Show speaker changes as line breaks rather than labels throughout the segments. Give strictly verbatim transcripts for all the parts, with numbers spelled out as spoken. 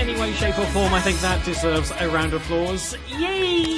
any way, shape or form, I think that deserves a round of applause. Yay!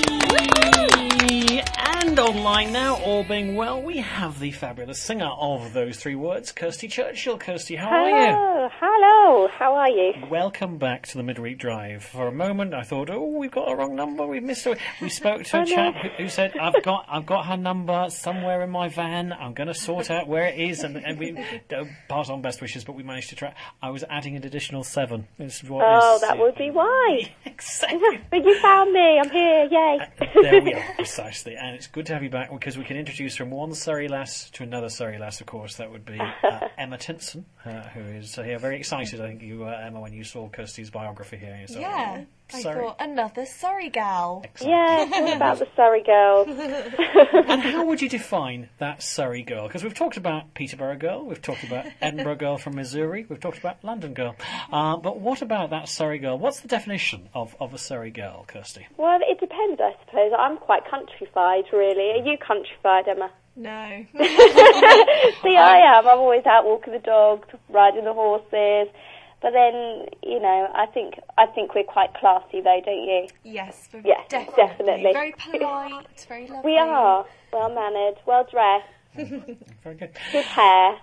And online now, all being well, we have the fabulous singer of those three words, Kirsty Churchill. Kirsty, how
Hello.
are you?
Hello, how are you?
Welcome back to the Midweek Drive. For a moment, I thought, oh, we've got a wrong number. We've missed her. We spoke to a
Oh,
chap
no.
who, who said, "I've got, I've got her number somewhere in my van. I'm going to sort out where it is." And, and we uh, pass on best wishes, but we managed to track. I was adding an additional seven. Is what
Oh,
is,
that would be why.
Exactly.
But you found me. I'm here. Yay.
There we are, precisely. And it's good to have you back because we can introduce from one Surrey lass to another Surrey lass, of course. That would be uh, Emma Tinson, uh, who is uh, here, very excited, I think, you, uh, Emma, when you saw Kirsty's biography here. So,
Yeah, I
Surrey.
thought another Surrey gal.
Excellent.
Yeah, it's all about the Surrey girls.
And how would you define that Surrey girl? Because we've talked about Peterborough girl, we've talked about Edinburgh girl from Missouri, we've talked about London girl. Uh, but what about that Surrey girl? What's the definition of, of a Surrey girl, Kirsty?
Well, it depends, I suppose. I'm quite countrified, really. Are you countrified, Emma?
No.
See, I am. I'm always out walking the dogs, riding the horses. But then, you know, I think I think we're quite classy, though, don't you?
Yes, we're
Yes,
definitely.
definitely.
Very polite, very lovely.
We are. Well mannered, well dressed,
Very good.
good hair.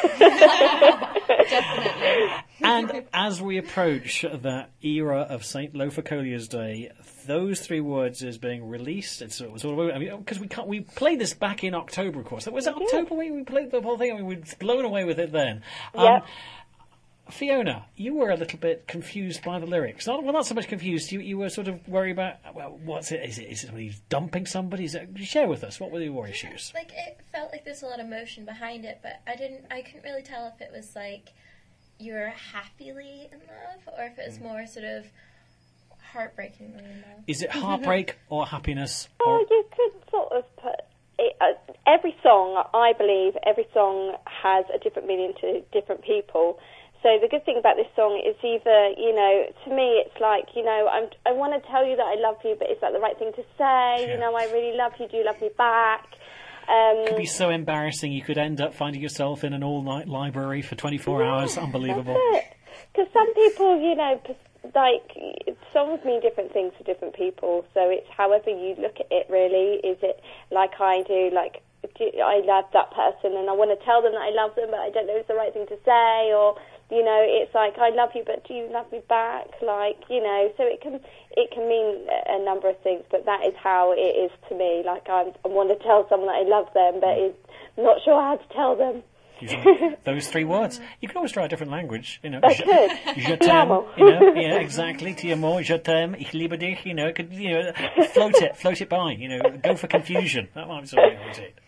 Definitely.
And as we approach that era of Saint Lothar Collier's Day, those three words is being released. It's sort of, I mean, because we can't, we played this back in October, of course. Was it October when we played the whole thing? I mean, we were blown away with it then. Um,
Yep.
Fiona, you were a little bit confused by the lyrics. Not, well, not so much confused. You, you were sort of worried about, well, what's it? Is it, is it somebody dumping somebody? Is it, share with us. What were your issues?
Like, it felt like there's a lot of emotion behind it, but I didn't, I couldn't really tell if it was like you're happily in love or if it was more sort of heartbreakingly in love.
Is it heartbreak or happiness? Or,
Well, you could sort of put it, uh, every song, I believe, every song has a different meaning to different people. So the good thing about this song is either, you know, to me it's like, you know, I'm, I want to tell you that I love you, but is that the right thing to say?
Yeah.
You know, I really love you. Do you love me back? Um,
It could be so embarrassing you could end up finding yourself in an all-night library for twenty-four hours. Unbelievable.
That's it. Because some people, you know, pers- like, songs mean different things to different people. So it's however you look at it, really. Is it like I do, like, do, I love that person and I want to tell them that I love them, but I don't know if it's the right thing to say, or, you know, it's like, I love you, but do you love me back? Like, you know, so it can it can mean a number of things, but that is how it is to me. Like, I'm, I want to tell someone that I love them, but is not sure how to tell them.
Using those three words. You could always try a different language, you know.
I
Je-
could.
Je
Ti
t'aime,
amo.
you know. Yeah, exactly. Ti amo, je t'aime, ich liebe dich, you know. It could, you know, float it, float it by, you know. Go for confusion. That might be something we did.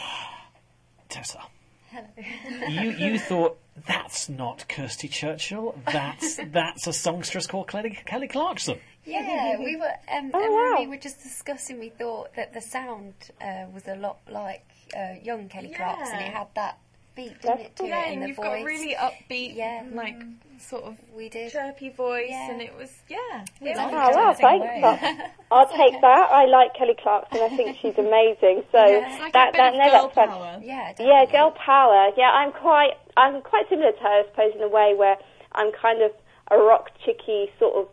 Tessa. You you thought that's not Kirsty Churchill. That's that's a songstress called Kelly, Kelly Clarkson.
Yeah, we were. Um,
Oh,
and when
wow.
we were just discussing, we thought that the sound uh, was a lot like uh, young Kelly Clarkson. It had that beat, didn't it, to
Yeah,
it in
and
the
you've
voice.
got a really upbeat,
Yeah.
like, sort of
We did.
chirpy voice,
Yeah.
and it was, yeah.
We
it
liked
was
Oh, wow,
Same
thanks.
way.
I'll, I'll take that. I like Kelly Clarkson. I think she's amazing. So
It's like
that
a bit
that
of
no,
girl
that's fun.
power.
Yeah,
Yeah,
definitely.
girl power. Yeah, I'm quite I'm quite similar to her, I suppose, in a way where I'm kind of a rock chicky sort of,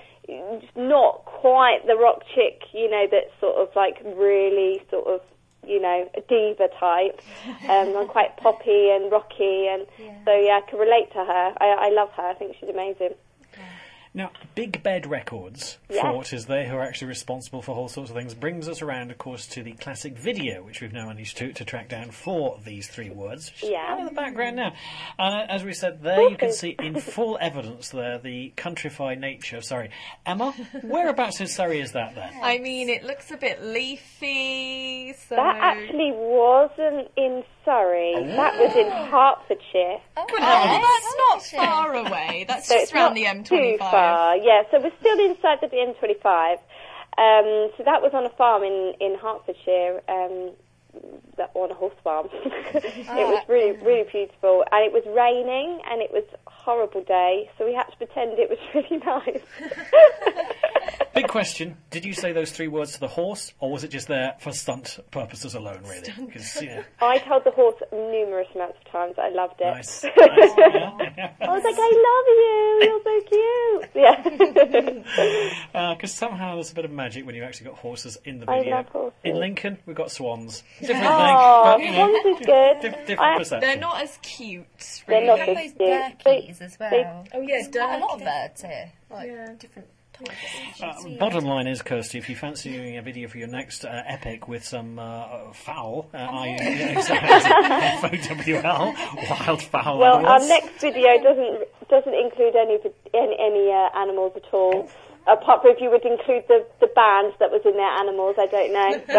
not quite the rock chick, you know, that's sort of like really sort of, you know, a diva type. Um, I'm quite poppy and rocky, and
Yeah.
so yeah, I can relate to her. I, I love her. I think she's amazing.
Now, Big Bed Records,
Yeah.
thought is they who are actually responsible for all sorts of things, brings us around, of course, to the classic video, which we've now managed to, to track down for these three words. Which is
Yeah.
right in the background now. And uh, as we said, there you can see in full evidence there the countrified nature. Sorry. Emma, whereabouts in Surrey is that then?
I mean, it looks a bit leafy, so...
That actually wasn't in Surrey. That was in Hertfordshire.
Oh,
Oh, that's not far away. That's
So
just
it's
round
not
the M
too
twenty-five.
far. Yeah, so we're still inside the M twenty-five. Um, so that was on a farm in, in Hertfordshire, um, that, on a horse farm. It was really, really beautiful. And it was raining, and it was a horrible day, so we had to pretend it was really nice.
Big question. Did you say those three words to the horse, or was it just there for stunt purposes alone, really? 'Cause, yeah.
I told the horse numerous amounts of times that I loved it.
Nice. nice. Yeah.
I was like, I love you. You're so cute. Yeah.
Because uh, somehow there's a bit of magic when you've actually got horses in the
I
video.
love horses.
In Lincoln, we've got swans. Different
Oh,
thing, but, you know,
swans is good.
diff- different
I-
perception.
They're not as cute.
They're
Really.
not
We
so
have those
cute.
turkeys as well.
they-
Oh yeah,
There's quite a lot of
dirty.
birds here. Like
Yeah.
different types.
Uh, bottom line is, Kirsty, if you fancy doing a video for your next uh, epic with some uh, fowl, uh, I F O W L, wild fowl.
Well, our
animals.
next video doesn't doesn't include any any, any uh, animals at all. Apart from if you would include the, the band that was in their animals, I don't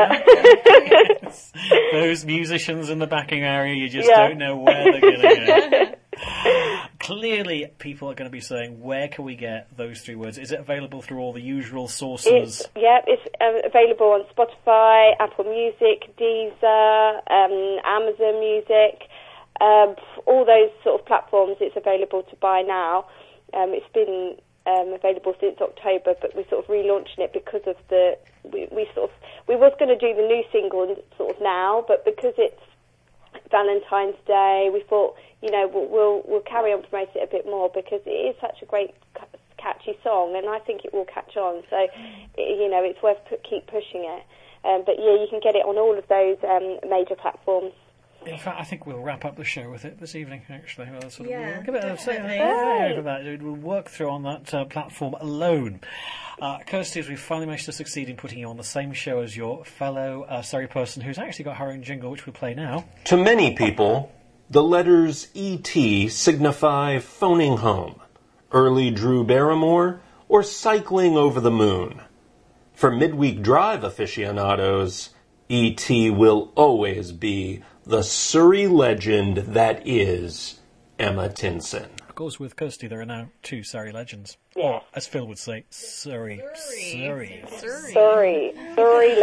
know. But
Those musicians in the backing area, you just
Yeah.
don't know where they're going to go. Clearly, people are going to be saying, where can we get those three words? Is it available through all the usual sources?
it's, yeah, it's uh, available on Spotify, Apple Music, Deezer, um, Amazon Music, um, all those sort of platforms. It's available to buy now. Um, it's been um, available since October, but we're sort of relaunching it because of the we, we sort of we was going to do the new single sort of now, but because it's Valentine's Day, we thought, you know, we'll, we'll we'll carry on promoting it a bit more because it is such a great c- catchy song, and I think it will catch on. So, it, you know, it's worth pu- keep pushing it. Um, but yeah, you can get it on all of those um, major platforms.
In fact, I think we'll wrap up the show with it this evening, actually. We'll sort of,
Yeah,
we'll give it a say
definitely.
yeah, for that. We'll work through on that uh, platform alone. Uh, Kirsty, as we finally managed to succeed in putting you on the same show as your fellow uh, Surrey person who's actually got her own jingle, which we'll play now.
To many people, the letters E T signify phoning home, early Drew Barrymore, or cycling over the moon. For midweek drive aficionados, E T will always be the Surrey legend that is Emma Tinson.
Of course, with Kirsty, there are now two Surrey legends.
Yeah.
Or, as Phil would say, Surrey. Surrey.
Sorry, sorry,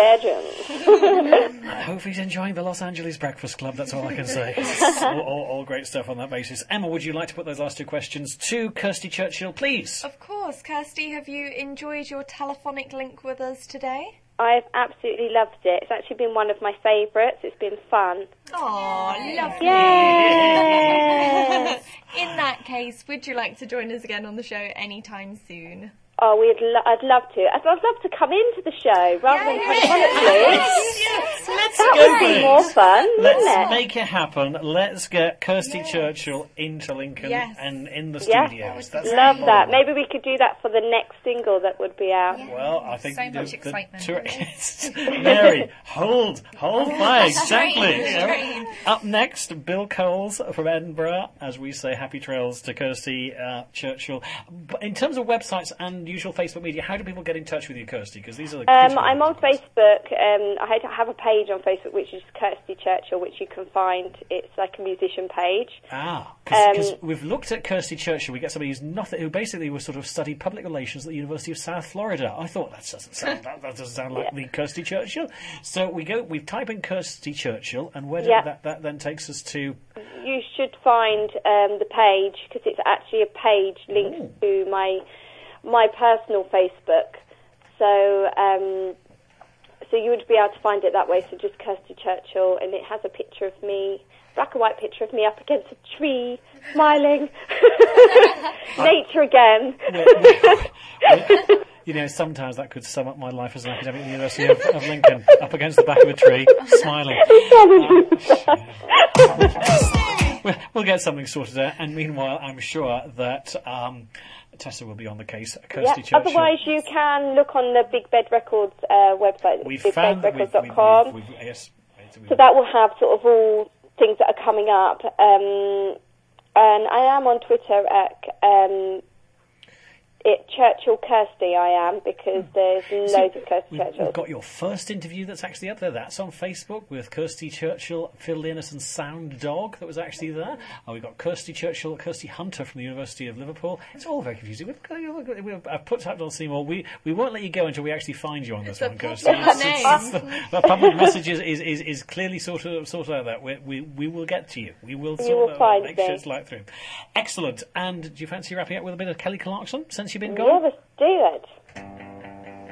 legend.
I hope he's enjoying the Los Angeles Breakfast Club, that's all I can say. all, all, all great stuff on that basis. Emma, would you like to put those last two questions to Kirsty Churchill, please?
Of course, Kirsty, have you enjoyed your telephonic link with us today?
I've absolutely loved it. It's actually been one of my favourites. It's been fun.
Oh, lovely.
Yay!
In that case, would you like to join us again on the show anytime soon?
Oh, we'd lo- I'd love to. I'd, I'd love to come into the show rather than telefonically.
Yes, let's
That
go
would
for
be
it.
more fun, wouldn't
Let's
it?
make it happen. Let's get Kirsty Churchill into Lincoln
Yes.
and in the
Yes,
studios. That's
love
the
that.
model.
Maybe we could do that for the next single that would be out.
Well, I think
So
the,
much
the
excitement.
tour- Mary, hold, hold fire, exactly.
Strange,
You know.
strange.
Up next, Bill Coles from Edinburgh, as we say happy trails to Kirsty uh, Churchill. But in terms of websites and usual Facebook media, how do people get in touch with you, Kirsty? Because these are the
Um,
critical
I'm on
ones.
Facebook. Um, I had- have a page on Facebook which is Kirsty Churchill, which you can find. It's like a musician page.
Ah, because
Um,
we've looked at Kirsty Churchill. We get somebody who's nothing, who basically was sort of studied public relations at the University of South Florida. I thought that doesn't sound that, that doesn't sound like
Yeah.
the Kirsty Churchill. So we go, we type in Kirsty Churchill, and where do-
Yeah.
that, that then takes us to.
You should find um, the page because it's actually a page linked
Ooh.
to my my personal Facebook. So um, so you would be able to find it that way. So just Kirsty Churchill, and it has a picture of me, black and white picture of me up against a tree, smiling. Nature again.
You know, sometimes that could sum up my life as an academic at the University of, of Lincoln, up against the back of a tree, smiling. We'll, we'll get something sorted out, and meanwhile, I'm sure that um, Tessa will be on the case. Kirsty
Yeah.
Churchill.
Otherwise, you can look on the Big Bed Records uh, website,
We've
big
found
bed
that we've,
records dot
we've,
com.
we've, we've, yes.
So that will have sort of all things that are coming up. Um, and I am on Twitter at um, it Churchill Kirsty. I am because there's loads of Kirsty
We've,
Churchill.
we've got your first interview that's actually up there. That's on Facebook with Kirsty Churchill, Phil Linus and Sound Dog that was actually there. Oh, we've got Kirsty Churchill, Kirsty Hunter from the University of Liverpool. It's all very confusing. We've, got- we've, I've put Tactile Seymour. We we won't let you go until we actually find you on this
It's a
one, Kirsty.
public
It's-
name.
it's- it's the, the public message is, is, is, is clearly sort of sorted out that we, we we will get to you. We will sort
will
of
find
make
me.
sure it's light through. Excellent. And do you fancy wrapping up with a bit of Kelly Clarkson since you've been
Yeah,
gone?
let's do it.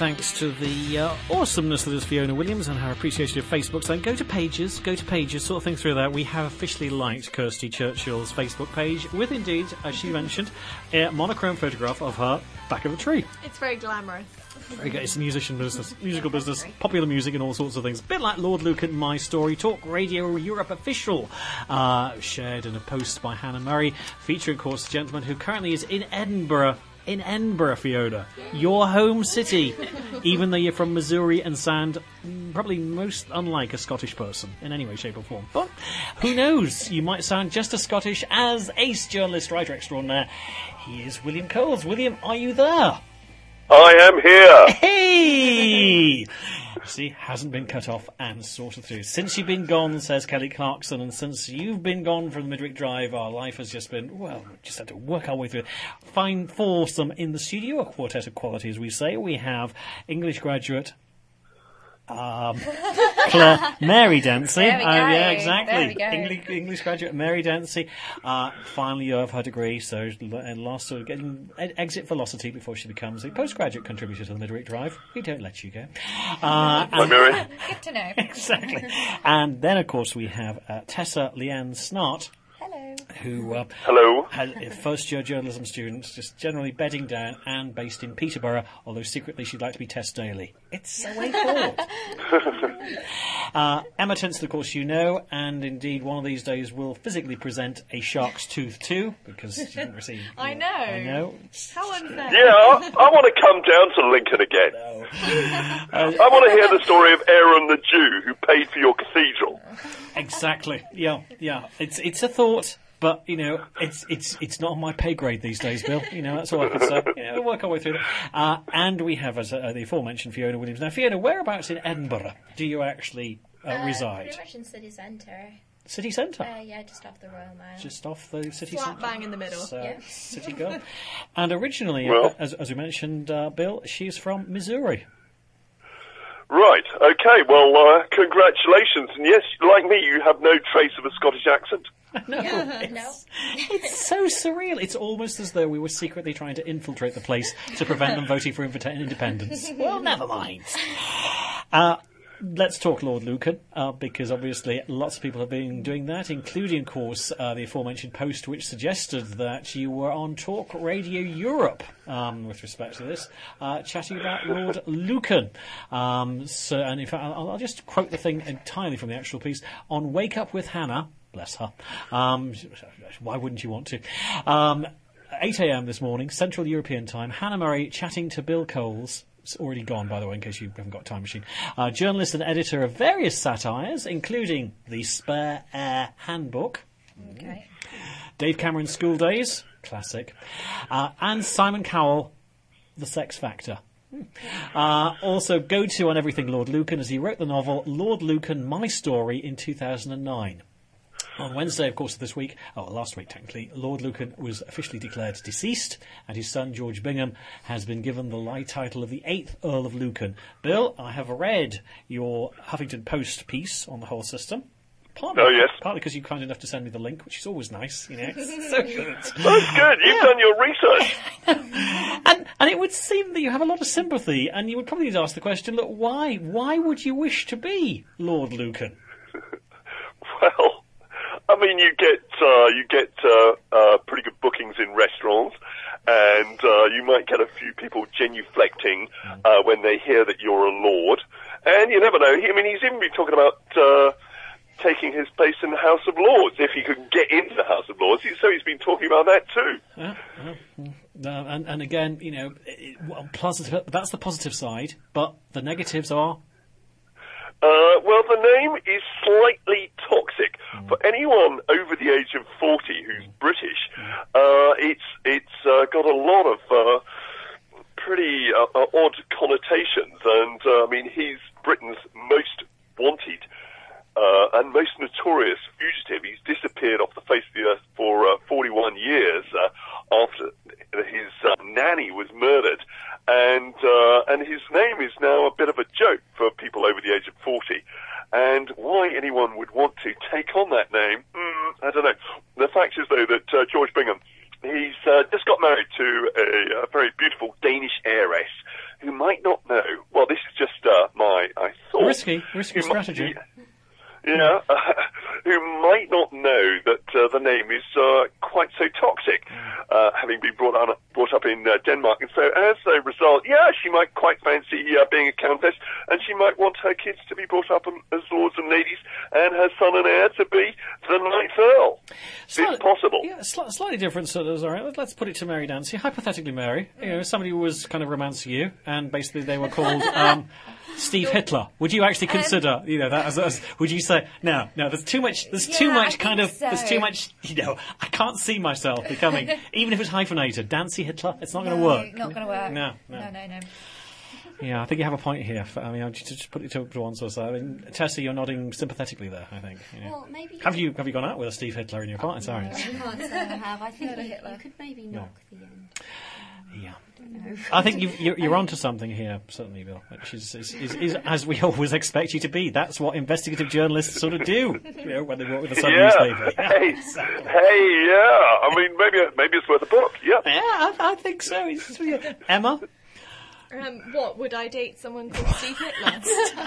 thanks to the uh, awesomeness that is Fiona Williams and her appreciation of Facebook. So go to Pages, go to Pages, sort of thing through that. We have officially liked Kirsty Churchill's Facebook page with, indeed, as she mentioned, a monochrome photograph of her back of a tree.
It's very glamorous.
Very good. It's a musician business, musical business, popular music and all sorts of things. A bit like Lord Lucan, My Story, Talk Radio Europe official, uh, shared in a post by Hannah Murray, featuring, of course, the gentleman who currently is in Edinburgh. In Edinburgh, Fiona, your home city, even though you're from Missouri and sound probably most unlike a Scottish person in any way, shape or form. But who knows, you might sound just as Scottish as ace journalist, writer extraordinaire. He is William Coles. William, are you there?
I am here.
Hey! See, hasn't been cut off and sorted through. Since you've been gone, says Kelly Clarkson, and since you've been gone from the Midweek Drive, our life has just been, well, we just had to work our way through it. Fine foursome in the studio, a quartet of quality, as we say. We have English graduate Um, Claire, Mary Dancy.
There we go.
Uh, yeah,
There
exactly.
we go.
English, English graduate Mary Dancy. Uh, finally, you have her degree, so uh, last sort of getting e- exit velocity before she becomes a postgraduate contributor to the Midweek Drive. We don't let you go. Uh,
Hi, Mary.
Good to know.
exactly. And then, of course, we have uh, Tessa Leanne Snart.
Hello.
Who uh,
Hello.
has a first-year journalism student, just generally bedding down and based in Peterborough, although secretly she'd like to be Tess Daly. It's a way forward. uh, Emma Tinsel, of course, you know, and indeed one of these days will physically present a Shark's Tooth too, because she didn't receive...
I know.
I know.
How unfair.
Yeah, I, I want to come down to Lincoln again.
No.
I want to hear the story of Aaron the Jew who paid for your cathedral.
Exactly. Yeah, yeah. It's it's a thought, but you know, it's it's it's not on my pay grade these days, Bill. You know, that's all I can say. You know, we'll work our way through it. Uh, and we have, as uh, the aforementioned Fiona Williams. Now, Fiona, whereabouts in Edinburgh do you actually uh,
Uh,
reside?
Pretty much in city centre.
City centre.
Uh, yeah, just off the Royal Mile.
Just off the city
Slap
centre.
bang in the middle.
So,
Yeah.
City girl. And originally,
Well-
uh, as, as we mentioned, uh, Bill, she's from Missouri.
Right, okay, well, uh, congratulations. And yes, like me, you have no trace of a Scottish accent.
No,
Yeah,
it's,
no.
it's so surreal. It's almost as though we were secretly trying to infiltrate the place to prevent them voting for invita- independence. Well, never mind. Uh, let's talk Lord Lucan, uh, because obviously lots of people have been doing that, including, of course, uh, the aforementioned post which suggested that you were on Talk Radio Europe um, with respect to this, uh, chatting about Lord Lucan. Um, so, and in fact, I'll, I'll just quote the thing entirely from the actual piece. On Wake Up with Hannah, bless her, um, why wouldn't you want to? Um, eight a.m. this morning, Central European time, Hannah Murray chatting to Bill Coles. It's already gone, by the way, in case you haven't got a time machine. Uh, journalist and editor of various satires, including the Spare Air Handbook.
Okay.
Dave Cameron's School Days, classic. Uh, and Simon Cowell, The Sex Factor. Uh, also, go to on everything Lord Lucan, as he wrote the novel Lord Lucan, My Story in two thousand nine. On Wednesday, of course, of this week, oh, last week technically, Lord Lucan was officially declared deceased, and his son, George Bingham, has been given the light title of the eighth Earl of Lucan. Bill, I have read your Huffington Post piece on the whole system. Partly,
Oh, yes.
Partly because you're kind enough to send me the link, which is always nice, you know. It's so good.
That's good, you've
Yeah.
done your research.
And, and it would seem that you have a lot of sympathy, and you would probably need to ask the question, look, why? Why would you wish to be Lord Lucan?
Well, I mean, you get uh, you get uh, uh, pretty good bookings in restaurants, and uh, you might get a few people genuflecting uh, when they hear that you're a lord. And you never know. I mean, he's even been talking about uh, taking his place in the House of Lords if he could get into the House of Lords. So he's been talking about that too.
Uh, uh, uh, and, and again, you know, it, well, positive, that's the positive side, but the negatives are...
Uh, well, the name is slightly toxic. For anyone over the age of forty who's British, uh, it's it's uh, got a lot of uh, pretty uh, uh, odd connotations. And, uh, I mean, he's Britain's most wanted uh, and most notorious fugitive. He's disappeared off the face of the earth for uh, forty-one years uh, after his uh, nanny was murdered. And uh, and his name is now a bit of a joke for people over the age of forty. And why anyone would want to take on that name, mm, I don't know. The fact is, though, that uh, George Bingham, he's uh, just got married to a, a very beautiful Danish heiress who might not know
risky, risky
who
strategy.
Might, yeah, uh, who might not know that uh, the name is uh, quite so toxic, uh, having been brought, on, brought up in uh, Denmark. And so as a result, yeah, she might quite fancy uh, being a countess, and she might want her kids to be brought up as lords and ladies, and her son and heir to be the ninth Earl.
Slightly,
it's possible.
Yeah, sli- slightly different sort of, all right, let's put it to Mary Dancy. Hypothetically, Mary, you know, somebody was kind of romancing you, and basically they were called... Um, Steve Hitler. Would you actually consider, um, you know, that as, as? Would you say no, no? There's too much. There's
yeah,
too much
I
kind of.
so.
There's too much. You know, I can't see myself becoming, even if it's hyphenated, Dancy Hitler. It's not
no,
going to work.
Not going to work.
No, no,
no, no, no.
Yeah, I think you have a point here. I mean, I'll just, just put it to, to one sort of side. I mean, Tessa, you're nodding sympathetically there. I think. You know.
Well, maybe.
Have you have you gone out with a Steve Hitler in your partner? Sorry.
No, I can't say I have. I think you, you could maybe knock no. the end.
Yeah. I think you've, you're, you're onto something here, certainly, Bill, which is, is, is, is as we always expect you to be. That's what investigative journalists sort of do, you know, when they work with a Sun
yeah.
newspaper. Yeah,
hey,
exactly.
hey, yeah. I mean, maybe maybe it's worth a book. Yeah,
yeah, I, I think so. It's, yeah. Emma.
Um, what, would I date someone called Steve Hitler?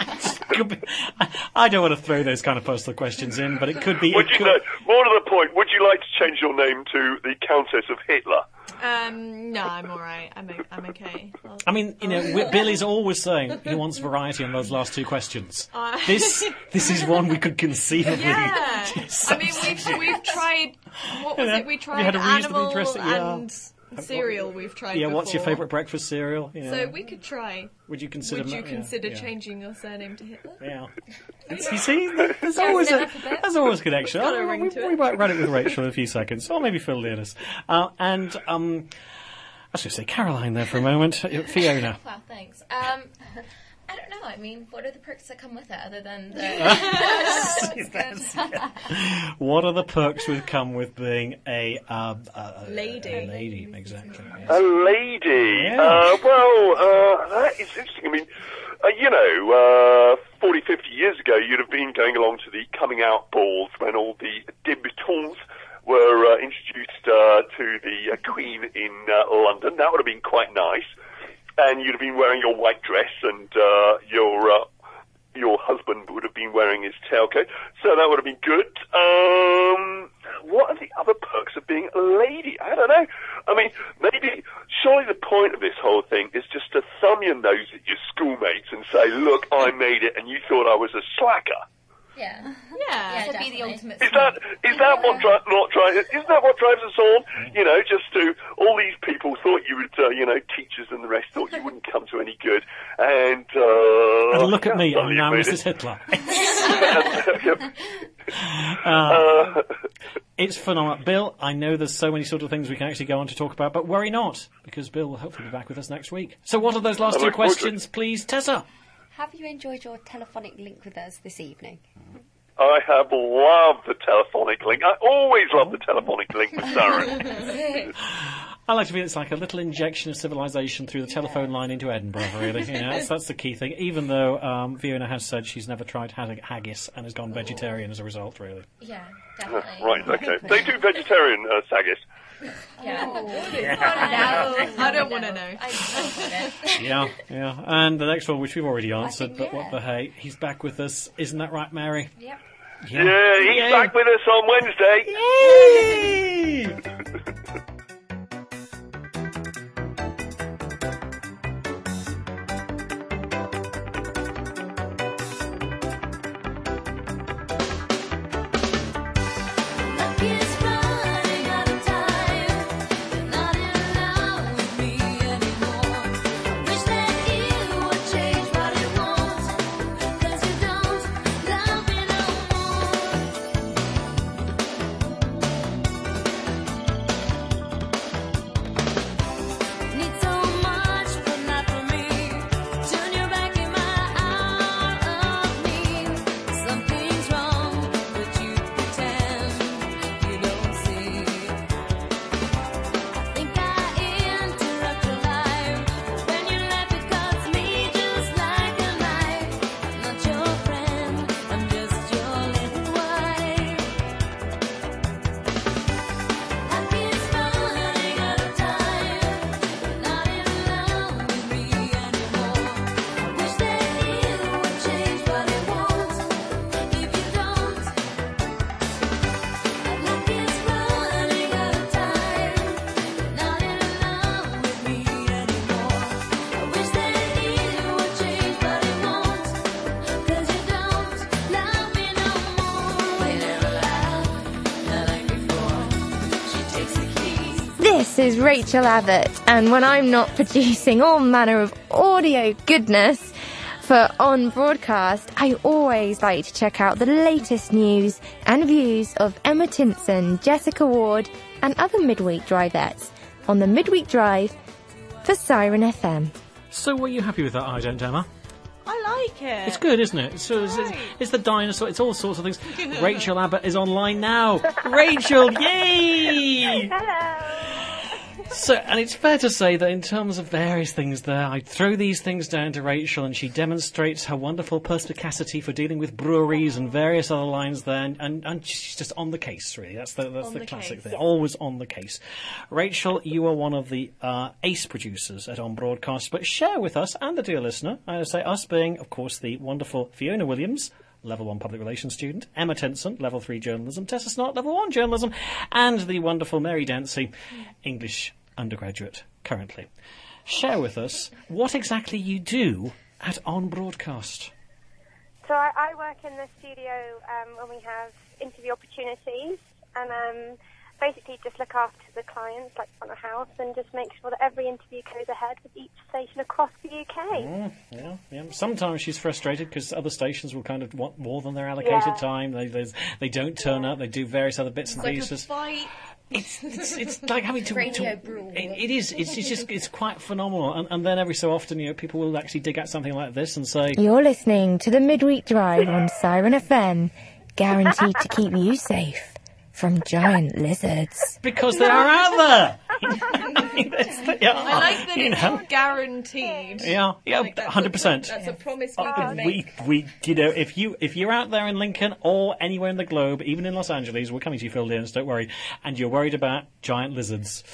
I don't want to throw those kind of personal questions in, but it could be.
Would
it
you
could...
know, more to the point, would you like to change your name to the Countess of Hitler?
Um, no, I'm all right. I'm o- I'm okay. I'll,
I mean, you know, Bill is always saying he wants variety on those last two questions.
Uh,
this this is one we could conceivably.
Yeah. I mean, we've we've tried. What was
You know,
it? We
you
tried
had a reasonably
animal
interesting- yeah.
and cereal. We've tried.
Yeah,
before.
what's your favourite breakfast cereal? You know,
So we could try.
would you consider?
Would you
yeah,
consider
yeah.
changing your surname to Hitler?
Yeah. You see, there's always a, there's always a connection.
Got a
Oh,
ring
we,
to
we
it.
might run it with Rachel in a few seconds, or maybe Phil Leonard. Uh, and um, I was going to say Caroline there for a moment. Fiona.
Wow, thanks. Um, I don't know. I mean, what are the perks that come with it other than the...
That's- yeah. What are the perks that come with being a, uh, a, a
Lady.
A lady, exactly. Yes.
A lady.
Yeah.
Uh, well, uh, that is interesting. I mean, uh, you know, uh, forty, fifty years ago, you'd have been going along to the coming out balls when all the debutants were uh, introduced uh, to the uh, Queen in uh, London. That would have been quite nice. And you'd have been wearing your white dress, and uh, your uh, your husband would have been wearing his tailcoat. So that would have been good. Um, what are the other perks of being a lady? I don't know. I mean, maybe, surely the point of this whole thing is just to thumb your nose at your schoolmates and say, look, I made it, and you thought I was a slacker.
Yeah.
Yeah.
Yeah,
to be the
definitely.
ultimate.
Is that is that what dri- not drives? Isn't that what drives us on? You know, just to all these people thought you would, uh, you know, teachers and the rest thought you wouldn't come to any good, and uh,
And look at me,
suddenly
I'm now
you made
Missus
it.
Hitler.
uh,
Uh, it's phenomenal. Bill, I know there's so many sort of things we can actually go on to talk about, but worry not, because Bill will hopefully be back with us next week. So what are those last
I
two
look forward to it.
questions, please, Tessa?
Have you enjoyed your telephonic link with us this evening?
I have loved the telephonic link. I always love the telephonic link with Darren.
I like to feel it's like a little injection of civilization through the telephone line into Edinburgh, really. You know, that's, that's the key thing, even though um, Fiona has said she's never tried hag- haggis and has gone vegetarian as a result, really.
Yeah, definitely.
Right, okay. They do vegetarian uh, saggis.
Yeah.
I don't want to know.
I don't
Yeah, yeah. And the next one, which we've already answered,
think,
but what
yeah.
the hey, he's back with us. Isn't that right, Mary?
Yep.
Yeah, he's
Yay.
back with us on Wednesday.
Yay!
This is Rachel Abbott, and when I'm not producing all manner of audio goodness for On Broadcast, I always like to check out the latest news and views of Emma Tinson, Jessica Ward, and other midweek drivettes on the Midweek Drive for Siren F M.
So were you happy with that ident, Emma?
I like it.
It's good, isn't it? So it's, it's, it's the dinosaur, it's all sorts of things. Rachel Abbott is online now. Rachel, yay!
Hello.
So, and it's fair to say that in terms of various things there, I throw these things down to Rachel and she demonstrates her wonderful perspicacity for dealing with breweries and various other lines there, and, and, and she's just on the case, really. That's the, that's the, the classic case. thing. Always on the case. Rachel, you are one of the uh, ace producers at On Broadcast, but share with us and the dear listener, I would say us being, of course, the wonderful Fiona Williams, Level one Public Relations student, Emma Tinson, Level three Journalism, Tessa Snott, Level one Journalism, and the wonderful Mary Dancy, English undergraduate, currently. Share with us what exactly you do at On Broadcast.
So I, I work in the studio um, when we have interview opportunities, and um, basically just look after the clients, like front of house, and just make sure that every interview goes ahead with each station across the U K.
Mm, yeah, yeah. Sometimes she's frustrated because other stations will kind of want more than their allocated
Yeah.
time. They, they they don't turn
Yeah.
up. They do various other bits
It's
and
like
pieces.
a fight.
It's, it's it's like having to.
Radio
to
brawl.
it, it is. It's, it's just it's quite phenomenal. And, and then every so often, you know, people will actually dig at something like this and say,
You're listening to the Midweek Drive on Siren F M, guaranteed to keep you safe from giant lizards.
because they are out there. yeah,
I like that
you
it's
know.
guaranteed.
Yeah, yeah,
Like, that's a-
hundred percent.
That's a promise we can make.
We, we, you know, if you if you're out there in Lincoln or anywhere in the globe, even in Los Angeles, we're coming to you, Phil Dearns, don't worry, and you're worried about giant lizards,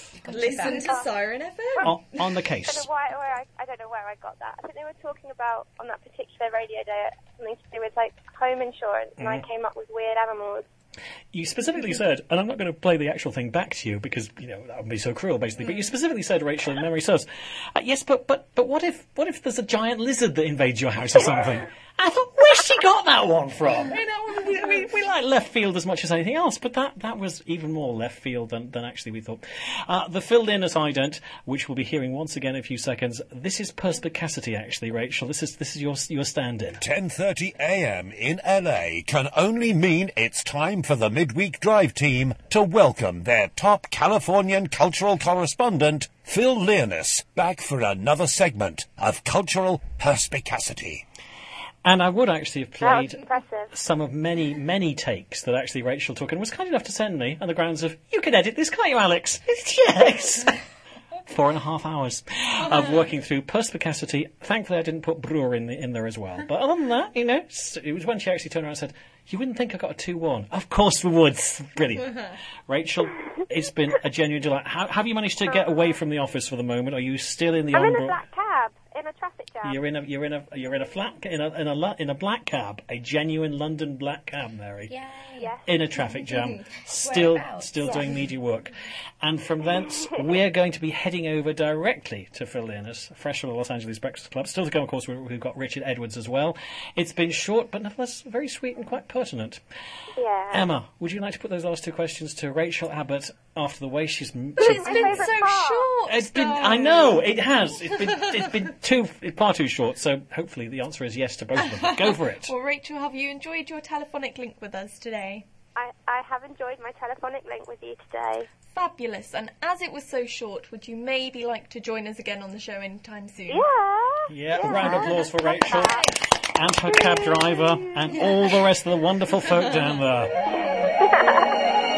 Listen to Siren F M.
on, on the
I don't
case.
know why, where I, I don't know where I got that. I think they were talking about on that particular radio day something to do with like home insurance, and I came up with weird animals.
You specifically said, and I'm not going to play the actual thing back to you because you know that would be so cruel, basically. But you specifically said, Rachel, in memory serves, uh, yes, but but but what if what if there's a giant lizard that invades your house or something? I thought, where's she got that one from? You know, we, we, we like left field as much as anything else, but that, that was even more left field than, than actually we thought. Uh, the filled in as ident, which we'll be hearing once again in a few seconds. This is perspicacity, actually, Rachel. This is this is your your stand-in.
ten thirty a m in L A can only mean it's time for the Midweek Drive team to welcome their top Californian cultural correspondent, Phil Learness, back for another segment of Cultural Perspicacity.
And I would actually have
That was
played
impressive.
some of many, many takes that actually Rachel took and was kind enough to send me on the grounds of, you can edit this, can't you, Alex? Yes! Four and a half hours of working through perspicacity. Thankfully, I didn't put brewer in, the, in there as well. But other than that, you know, it was when she actually turned around and said, you wouldn't think I got a two one. Of course we would. Brilliant. Rachel, it's been a genuine delight. How, have you managed to get away from the office for the moment? Are you still in the
I'm in
on
a black cab in a traffic jam.
You're in a you're in a you're in a flat in a in a la- in a black cab, a genuine London black cab, Mary.
Yay.
Yes.
In a traffic jam, still
Whereabouts?
still
Yes.
doing media work, and from thence we're going to be heading over directly to Phil Learness, fresh from the Los Angeles Breakfast Club. Still to come, of course. we- We've got Richard Edwards as well. It's been short, but nevertheless very sweet and quite pertinent.
Yeah.
Emma, would you like to put those last two questions to Rachel Abbott after the way she's?
But it's been
favourite
so
part.
short.
It's been.
though.
I know it has. It's been. It's been too far too short. So hopefully the answer is yes to both of them. Go for it.
Well, Rachel, have you enjoyed your telephonic link with us today?
I, I have enjoyed my telephonic link with you today.
Fabulous. And as it was so short, would you maybe like to join us again on the show anytime soon?
Yeah.
Yeah, a round of applause for Rachel and her cab driver and all the rest of the wonderful folk down there.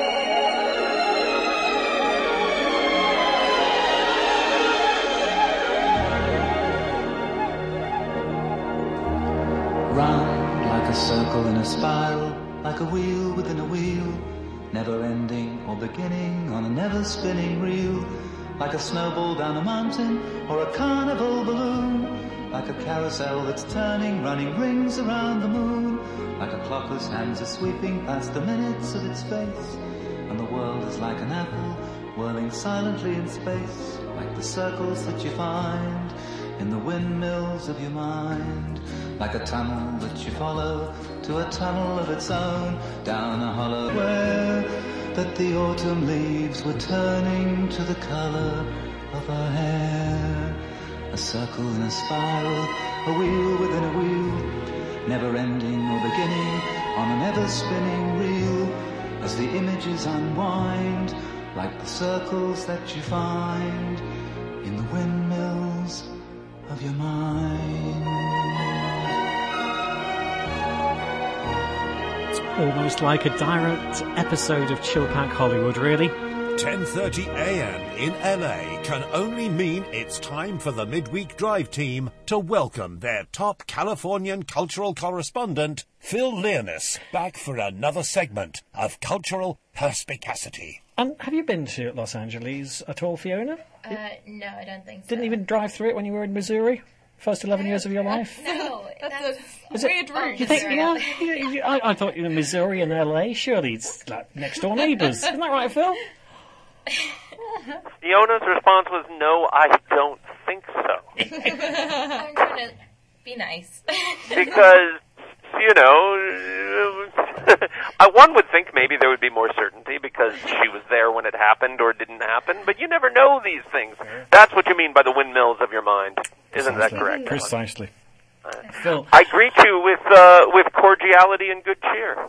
Round like a circle in a spiral, like a wheel within a wheel, never ending or beginning on a never spinning reel, like a snowball down a mountain or a carnival balloon, like a carousel that's turning, running rings around the moon, like a clock whose hands are sweeping past the minutes of its face, and the world is like an apple whirling silently in space, like the circles that you find in the windmills of your mind, like a tunnel that you follow to a tunnel of its own, down a hollow where that the autumn leaves were turning to the colour of her hair. A circle in a spiral, a wheel within a wheel, never ending or beginning on an ever spinning reel, as the images unwind like the circles that you find in the windmills of your mind.
It's almost like a direct episode of Chilpack Hollywood, really.
ten thirty a.m. in L A can only mean it's time for the Midweek Drive team to welcome their top Californian cultural correspondent, Phil Learness, back for another segment of Cultural Perspicacity.
And have you been to Los Angeles at all, Fiona?
Uh, no, I don't think so.
Didn't even drive through it when you were in Missouri? First eleven years of your life?
No, that's,
Is
a
it-
weird route.
You think, yeah? You- you- I, I thought you were in Missouri and L A. Surely it's like next door neighbours. Isn't that right, Phil?
Fiona's response was, no, I don't think so.
I'm trying to be nice.
Because, you know, uh, one would think maybe there would be more certainty because she was there when it happened or didn't happen, but you never know these things. That's what you mean by the windmills of your mind. Isn't that correct?
Precisely.
Uh,
Phil.
I greet you with, uh, with cordiality and good cheer.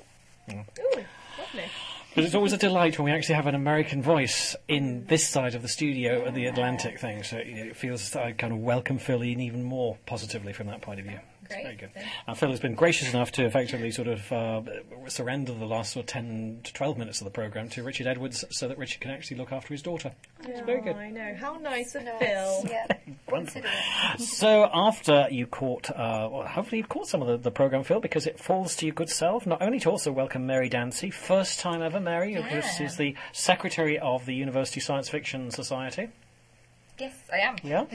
But it's always a delight when we actually have an American voice in this side of the studio of the Atlantic thing. So you know, it feels I kind of welcome Phil in even more positively from that point of view. It's
Great.
very good. And Phil has been gracious enough to effectively sort of uh, surrender the last sort of ten to twelve minutes of the programme to Richard Edwards so that Richard can actually look after his daughter. It's very good.
I know. How nice of
Nice,
Phil.
yeah.
Wonderful.
Consider it.
So after you caught, uh, well, hopefully you've caught some of the, the programme, Phil, because it falls to your good self not only to also welcome Mary Dancy, first time ever, Mary, of course,
Yeah.
is the Secretary of the University Science Fiction Society.
Yes, I am.
Yeah?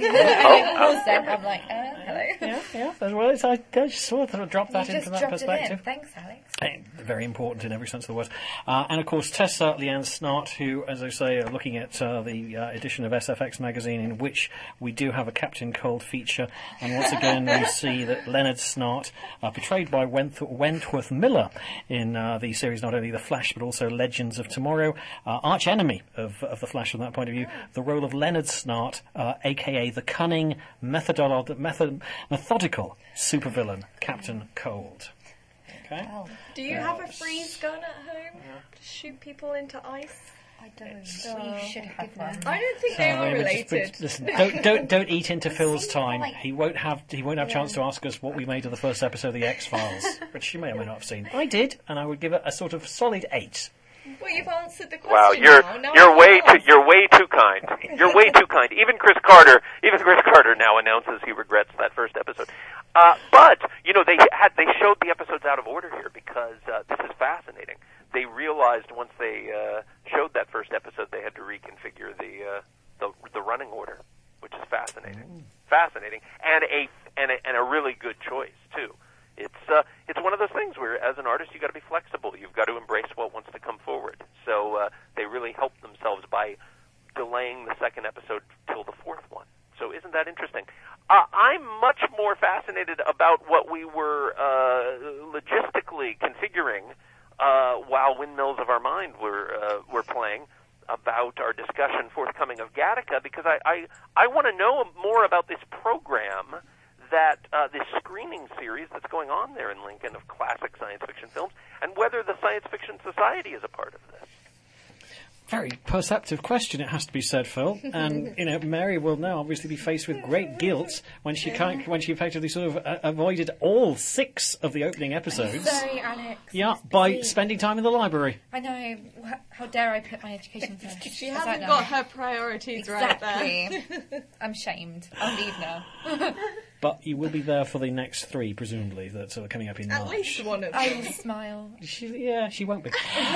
I then I'm like, uh, hello.
Yeah, yeah. As well as I, I just sort of drop that
You
in
just
from that
dropped
perspective.
it in. Thanks, Alex.
Eh, Very important in every sense of the word. Uh, and of course, Tessa Leanne Snart, who, as I say, are looking at uh, the uh, edition of S F X magazine in which we do have a Captain Cold feature. And once again, we see that Leonard Snart, uh, portrayed by Wenth- Wentworth Miller in uh, the series, not only The Flash, but also Legends of Tomorrow, uh, arch enemy of, of The Flash from that point of view, the role of Leonard Snart, uh, a k a the cunning, methodolo- method- methodical supervillain, Captain Cold. Okay.
Do you have a freeze gun at home to shoot people into ice?
I don't.
We should have one.
I don't think they
Uh,
are
but just- but
related.
listen, don't, don't don't eat into Phil's
seems
time.
like-
He won't have he won't have a chance to ask us what we made of the first episode of the X Files, which you may or may not have seen. I did, and I would give it a sort of solid eight.
Well, you've answered the question.
Wow, you're
now. Now
you're
I
way
can
too you're way too kind. You're way too kind. Even Chris Carter, even Chris Carter now announces he regrets that first episode. Uh, but you know they had they showed the episodes out of order here because uh, this is fascinating. They realized once they uh, showed that first episode they had to reconfigure the uh, the the running order, which is fascinating, fascinating, and a and a and a really good choice too. It's uh, it's one of those things where, as an artist, you've got to be flexible. You've got to embrace what wants to come forward. So uh, they really helped themselves by delaying the second episode till the fourth one. So isn't that interesting? Uh, I'm much more fascinated about what we were uh, logistically configuring uh, while Windmills of Our Mind were uh, were playing about our discussion forthcoming of Gattaca, because I I, I want to know more about this program. That uh, this screening series that's going on there in Lincoln of classic science fiction films, and whether the Science Fiction Society is a part of this.
Very perceptive question, it has to be said, Phil. And you know, Mary will now obviously be faced with great guilt when she can't, when she effectively sort of uh, avoided all six of the opening episodes.
Sorry, Alex.
Yeah, by spending time in the library.
I know. Wh- How dare I put my education first?
She
As I
hasn't
know.
got her priorities
Exactly.
right there.
I'm shamed. I'll leave now.
But you will be there for the next three, presumably, that are coming up in
At
March.
least one of
I
them.
will smile.
She, yeah, she won't be.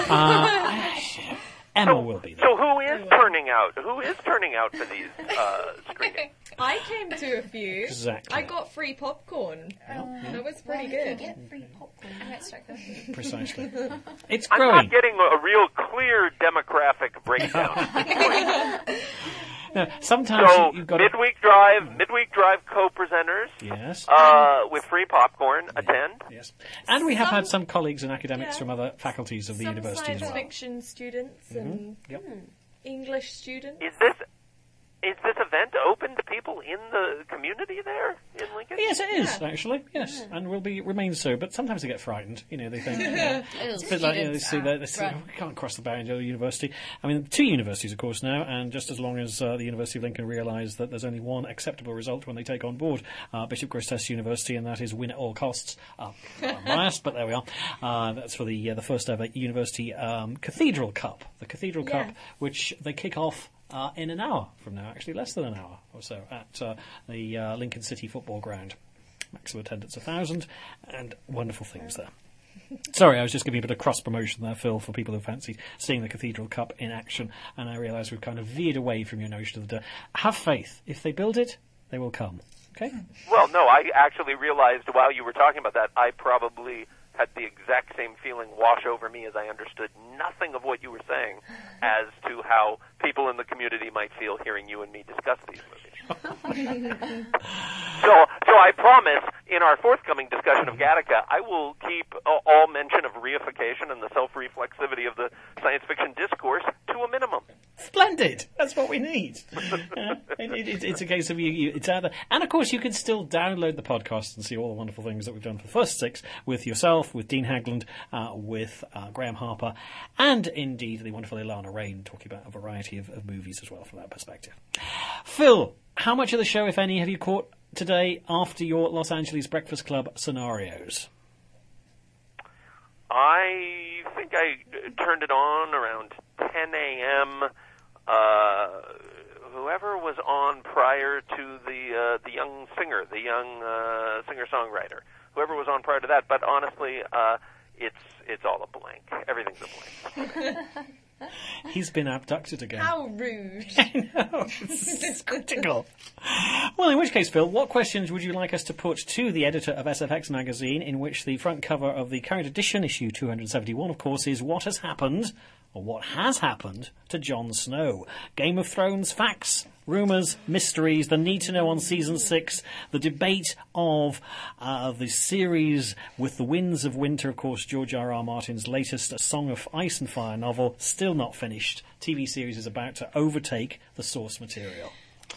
Uh, Emma will be there.
So who is turning out? Who is turning out for these uh, screenings?
I came to a few.
Exactly.
I got free popcorn. That was pretty
Where
good.
did you get free popcorn?
I might start going.
Precisely. It's
I'm
growing.
not getting a, a real clear demographic breakdown.
No, sometimes
so
you- you've got to-
midweek drive, midweek drive co-presenters.
Yes.
Uh, with free popcorn, attend.
Yes. And we have
Some-
had some colleagues and academics
Yeah.
from other faculties of the
Some
university as
science
well.
fiction students and
Yep.
English students.
Is this is this event open to people in the community there in Lincoln?
Yes, it is actually. Yes, and will be remain so. But sometimes they get frightened. You know, they think yeah, it's a bit like you know, they see that they see, oh, we can't cross the barrier into the university. I mean, two universities, of course, now, and just as long as uh, the University of Lincoln realise that there's only one acceptable result when they take on board uh, Bishop Grosseteste University, and that is win at all costs. Uh, I'm biased, but there we are. Uh, that's for the uh, the first ever University um, Cathedral Cup, the Cathedral
Yeah.
Cup, which they kick off. Uh, in an hour from now, actually less than an hour or so, at uh, the uh, Lincoln City Football Ground. Maximum attendance a thousand, and wonderful things there. Sorry, I was just giving a bit of cross-promotion there, Phil, for people who fancy seeing the Cathedral Cup in action, and I realise we've kind of veered away from your notion of the... Have faith. If they build it, they will come. Okay?
Well, no, I actually realized while you were talking about that, I probably had the exact same feeling wash over me as I understood nothing of what you were saying as to how people in the community might feel hearing you and me discuss these movies. so, so I promise in our forthcoming discussion of Gattaca, I will keep uh, all mention of reification and the self-reflexivity of the science fiction discourse to a minimum.
Splendid! That's what we need. Uh, it, it, it's a case of you, you, it's out there. And of course, you can still download the podcast and see all the wonderful things that we've done for the first six with yourself, with Dean Hagland, uh, with uh, Graham Harper, and indeed the wonderful Ilana Rain, talking about a variety of, of movies as well from that perspective. Phil, how much of the show, if any, have you caught today after your Los Angeles Breakfast Club scenarios?
I think I turned it on around ten a.m. Uh, whoever was on prior to the uh, the young singer, the young uh, singer-songwriter, whoever was on prior to that. But honestly, uh, it's it's all a blank. Everything's a blank.
He's been abducted again.
How rude.
I know, it's, it's critical. Well, in which case, Phil, what questions would you like us to put to the editor of S F X magazine, in which the front cover of the current edition, issue two hundred seventy-one, of course, is what has happened, or what has happened, to Jon Snow? Game of Thrones facts, rumours, mysteries, the need to know on season six, the debate of uh, the series with the Winds of Winter, of course, George R. R. Martin's latest Song of Ice and Fire novel, still not finished. T V series is about to overtake the source material.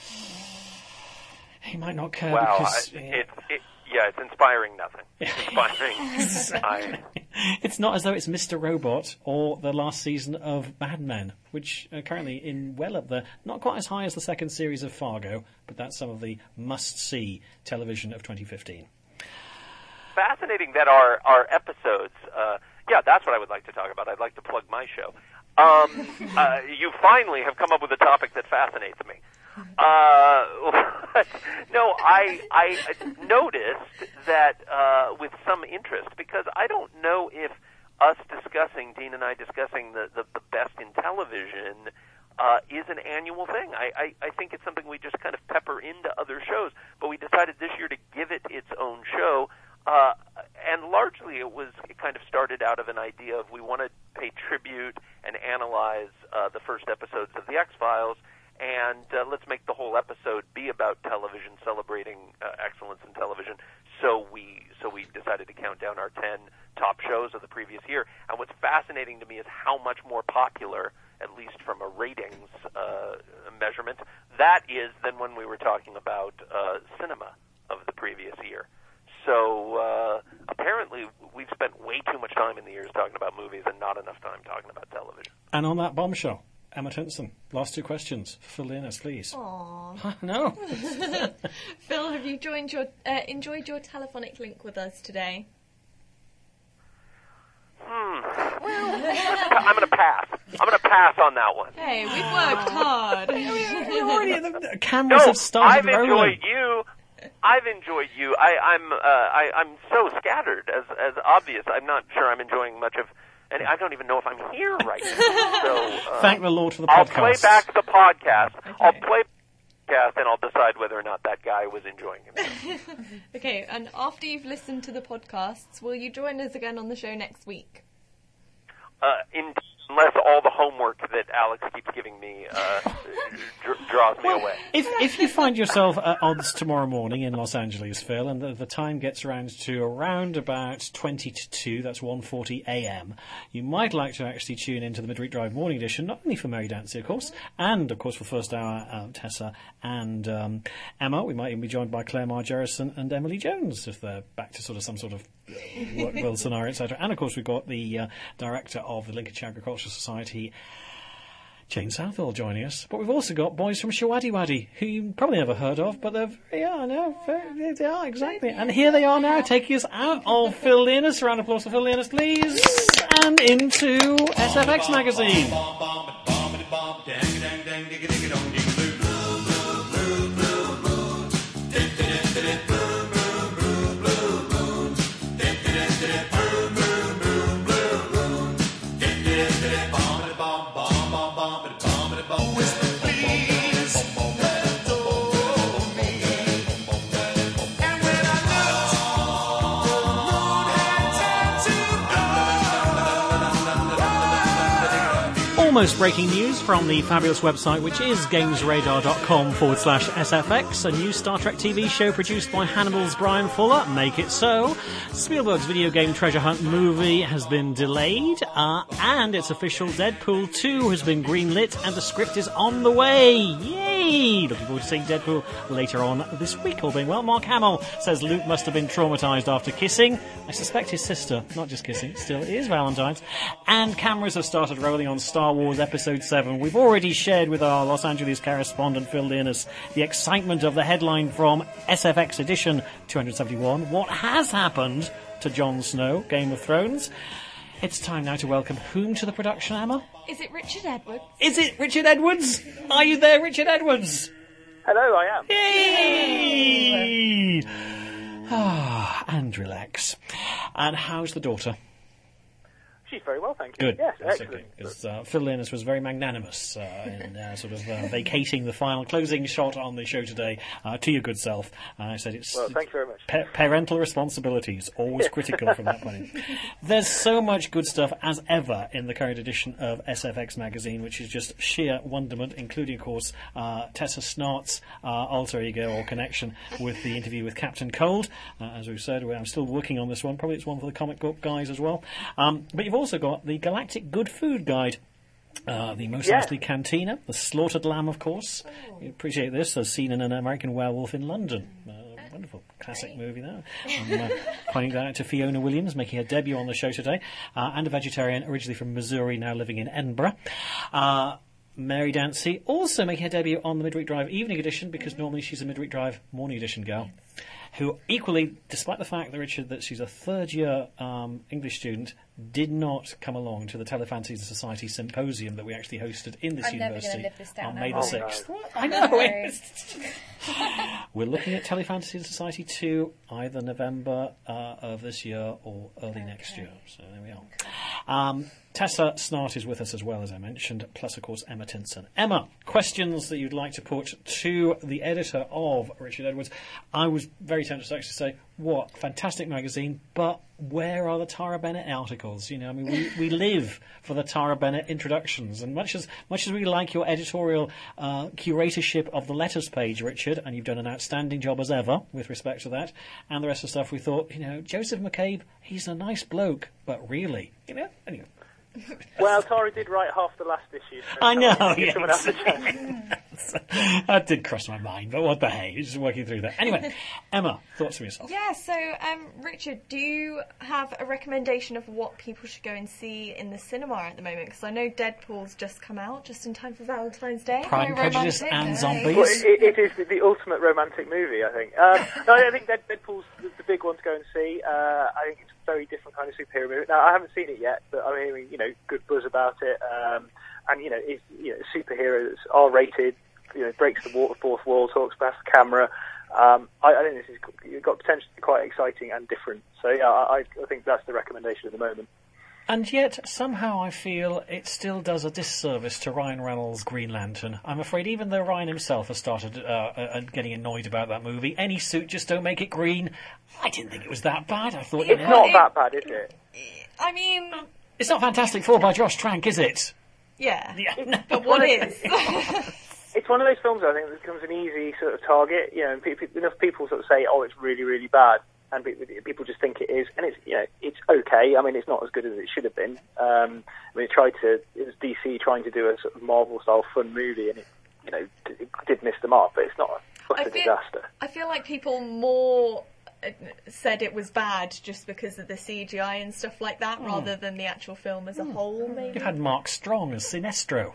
He might not care
Wow,
because...
I, it, it, yeah, it's inspiring nothing. Inspiring. I,
It's not as though it's Mister Robot or the last season of Mad Men, which are currently in well up there. Not quite as high as the second series of Fargo, but that's some of the must-see television of twenty fifteen.
fascinating that our, our episodes, uh, yeah, that's what I would like to talk about. I'd like to plug my show. Um, uh, you finally have come up with a topic that fascinates me. Uh, no, I, I noticed that uh, with some interest, because I don't know if us discussing, Dean and I discussing the, the, the best in television uh, is an annual thing. I, I, I think it's something we just kind of pepper into other shows, but we decided this year to give it its own show. Uh, and largely it was, it kind of started out of an idea of we want to pay tribute and analyze uh, the first episodes of The X-Files, and uh, let's make the whole episode be about television, celebrating uh, excellence in television. So we so we decided to count down our ten top shows of the previous year. And what's fascinating to me is how much more popular, at least from a ratings uh, measurement, that is than when we were talking about uh, cinema of the previous year. So uh, apparently we've spent way too much time in the years talking about movies and not enough time talking about television.
And on that bombshell, Emma Tinson, last two questions. Phil Linus, please.
Aww.
No.
Phil, have you joined your uh, enjoyed your telephonic link with us today?
Hmm. Well, I'm going to pass. I'm going to pass on that one.
Hey, we've worked hard.
The cameras
no,
have started
I've
rolling.
enjoyed you. I've enjoyed you. I, I'm uh, I, I'm so scattered, as as obvious. I'm not sure I'm enjoying much of. And I don't even know if I'm here right now. So, uh,
Thank the Lord for the
I'll
podcast.
play back the podcast. Okay. I'll play the podcast, and I'll decide whether or not that guy was enjoying himself.
Okay, and after you've listened to the podcasts, will you join us again on the show next week?
Uh, in unless all the homework that Alex keeps giving me uh, dr- draws me
well,
away.
If if you find yourself at odds tomorrow morning in Los Angeles, Phil, and the, the time gets around to around about twenty to two, that's one forty a.m., you might like to actually tune into the Midweek Drive Morning Edition, not only for Mary Dancy, of course, and, of course, for the first hour, uh, Tessa and um, Emma. We might even be joined by Claire Margerison and Emily Jones, if they're back to sort of some sort of work-will scenario, et cetera. And, of course, we've got the uh, director of the Lincolnshire Agricultural Society, Jane Southall, joining us. But we've also got boys from Shawaddy Waddy, who you probably never heard of, but they're, yeah, I know, very, they are, exactly. And here they are now, taking us out of Phil Learnus. Round of applause for Phil Learnus, please. And into S F X Magazine. Almost breaking news from the fabulous website, which is gamesradar.com forward slash SFX. A new Star Trek T V show produced by Hannibal's Brian Fuller, Make It So. Spielberg's video game treasure hunt movie has been delayed, uh, and it's official, Deadpool two has been greenlit, and the script is on the way. Yay! Looking forward to seeing Deadpool later on this week, all being well. Mark Hamill says Luke must have been traumatised after kissing. I suspect his sister, not just kissing, still it is Valentine's. And cameras have started rolling on Star Wars Episode seven. We've already shared with our Los Angeles correspondent Phil Learnus the excitement of the headline from S F X edition two seventy-one. What has happened to Jon Snow, Game of Thrones? It's time now to welcome whom to the production, Emma?
Is it Richard Edwards?
Is it Richard Edwards? Are you there, Richard Edwards?
Hello, I am.
Yay! Ah, and relax. And how's the daughter?
She's very well, thank you.
Good.
Yes,
That's
excellent.
Because uh, Phil Learnus was very magnanimous uh, in uh, sort of uh, vacating the final closing shot on the show today uh, to your good self. Uh, I said it's
well, thank you very much.
Pa- parental responsibilities, always critical from that point of view. There's so much good stuff as ever in the current edition of S F X magazine, which is just sheer wonderment, including, of course, uh, Tessa Snart's uh, alter ego or connection with the interview with Captain Cold. Uh, as we've said, I'm still working on this one. Probably it's one for the comic book guys as well. Um, but you've also got the Galactic Good Food Guide. Uh, the Mos
Yeah.
Eisley Cantina, the Slaughtered Lamb, of course. You appreciate this, as seen in An American Werewolf in London. Uh, wonderful classic movie there. I'm uh, pointing that out to Fiona Williams, making her debut on the show today, uh, and a vegetarian originally from Missouri, now living in Edinburgh. Uh, Mary Dancy also making her debut on the Midweek Drive Evening Edition, because normally she's a Midweek Drive Morning Edition girl, who equally, despite the fact that Richard, that she's a third-year um, English student, did not come along to the Telefantasy Society symposium that we actually hosted in this
I'm never
university
gonna live this down,
on May
am
the
I?
sixth.
Oh,
I
no.
know. We're looking at Telefantasy Society two, either November uh, of this year or early okay. next year. So there we are. Um, Tessa Snart is with us as well, as I mentioned, plus, of course, Emma Tinson. Emma, questions that you'd like to put to the editor of Richard Edwards. I was very tempted to actually say, what, fantastic magazine, but where are the Tara Bennett articles? You know, I mean, we, we live for the Tara Bennett introductions, and much as much as we like your editorial uh, curatorship of the letters page, Richard, and you've done an outstanding job as ever with respect to that, and the rest of the stuff, we thought, you know, Joseph McCabe, he's a nice bloke, but really, you know, anyway.
Well, Tara did write half the last issue. So
I know,
yes.
That did cross my mind, but what the hey, just working through that. Anyway, Emma, thoughts from yourself?
Yeah, so, um, Richard, do you have a recommendation of what people should go and see in the cinema at the moment? Because I know Deadpool's just come out, just in time for Valentine's Day.
Pride,
Very
Prejudice
romantic.
and Zombies.
Well, it, it is the, the ultimate romantic movie, I think. Um, no, I think Dead, Deadpool's the, the big one to go and see. Uh, I think it's a very different kind of superhero movie. Now, I haven't seen it yet, but I'm hearing, you know, good buzz about it. Um, and, you know, it's, you know, superheroes are rated, you know, breaks the water, fourth wall, talks past the camera. Um, I, I think this has got potentially quite exciting and different. So, yeah, I, I think that's the recommendation at the moment.
And yet, somehow I feel it still does a disservice to Ryan Reynolds' Green Lantern. I'm afraid even though Ryan himself has started uh, uh, getting annoyed about that movie, any suit, just don't make it green. I didn't think it was that bad. I thought, you
It's
know,
not
it,
that bad, is it?
I mean,
It's not Fantastic Four by Josh Trank, is it?
Yeah.
yeah.
It's,
But what is?
it's one of those films I think that becomes an easy sort of target. You know, and pe- pe- enough people sort of say, "Oh, it's really, really bad," and pe- people just think it is, and it's you know, it's okay. I mean, it's not as good as it should have been. Um, I mean, it tried to. It was D C trying to do a sort of Marvel-style fun movie, and it, you know, it did miss the mark. But it's not a,
I
a
feel,
disaster.
I feel like people more uh, said it was bad just because of the C G I and stuff like that,
Mm.
rather than the actual film as a whole. Maybe
You had Mark Strong as Sinestro.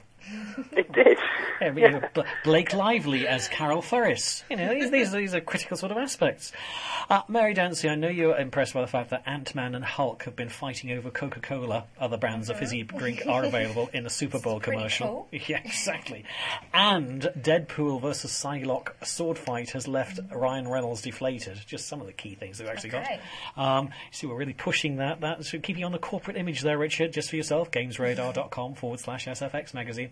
It did.
Yeah, but, you know, Bl- Blake Lively as Carol Ferris. You know, these these, these are critical sort of aspects. Uh, Mary Dancy, I know you're impressed by the fact that Ant-Man and Hulk have been fighting over Coca-Cola. Other brands of fizzy drink are available in the Super Bowl commercial.
cool.
Yeah, exactly. And Deadpool versus Psylocke sword fight has left Ryan Reynolds deflated. Just some of the key things they've actually
Okay.
got. Um, so we're really pushing that. That so keeping on the corporate image there, Richard, just for yourself. GamesRadar.com forward slash SFX magazine.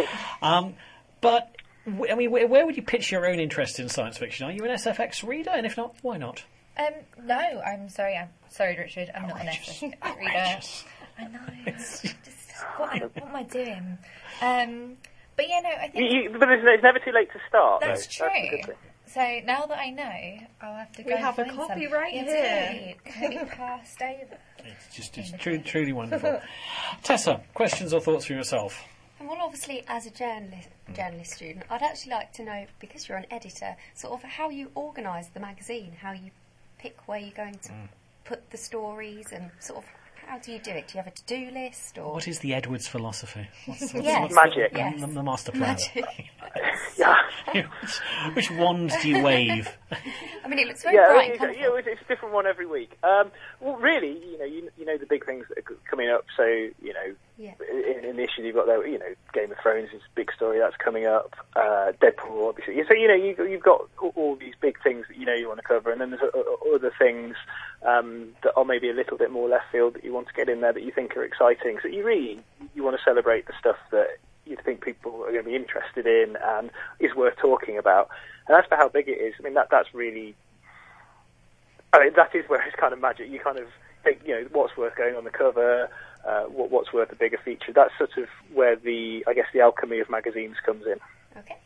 Um, but, w- I mean, where, where would you pitch your own interest in science fiction? Are you an S F X reader? And if not, why not?
Um, no, I'm sorry. I'm sorry, Richard. I'm not an S F X reader.
Outrageous.
I know. Just, what, am- what am I doing? Um, but yeah, no, I
You,
think
you, but it's, it's never too late to start.
that's
though.
true.
That's the good thing.
So now that I know, I'll have to go.
We
and
have a
find
copy
some.
right
Indeed. Copy passed over.
It's just it's truly, truly wonderful. Tessa, questions or thoughts for yourself?
And well, obviously, as a journalist, journalist student, I'd actually like to know, because you're an editor, sort of how you organise the magazine, how you pick where you're going to put the stories, and sort of how do you do it? Do you have a to-do list, or
What is the Edwards philosophy? What's, what's,
Yes.
what's
Magic.
The,
Yes.
the, the master plan.
Magic.
Yeah.
which, which wand do you wave?
I mean, it looks very
Yeah,
bright and
it's,
colourful.
yeah, it's, it's a different one every week. Um, well, really, you know, you, you know the big things that are c- coming up. So, you know,
Yeah.
in, in the issue you've got there, you know, Game of Thrones is a big story that's coming up. Uh, Deadpool, obviously. So, you know, you, you've got all, all these big things that you know you want to cover, and then there's uh, uh, other things um, that are maybe a little bit more left field that you want to get in there that you think are exciting. So, you really you want to celebrate the stuff that you think people are going to be interested in and is worth talking about. And as for how big it is, I mean, that that's really, I mean, that is where it's kind of magic. You kind of think, you know, what's worth going on the cover, uh, what, what's worth a bigger feature. That's sort of where the, I guess, the alchemy of magazines comes in.
Okay.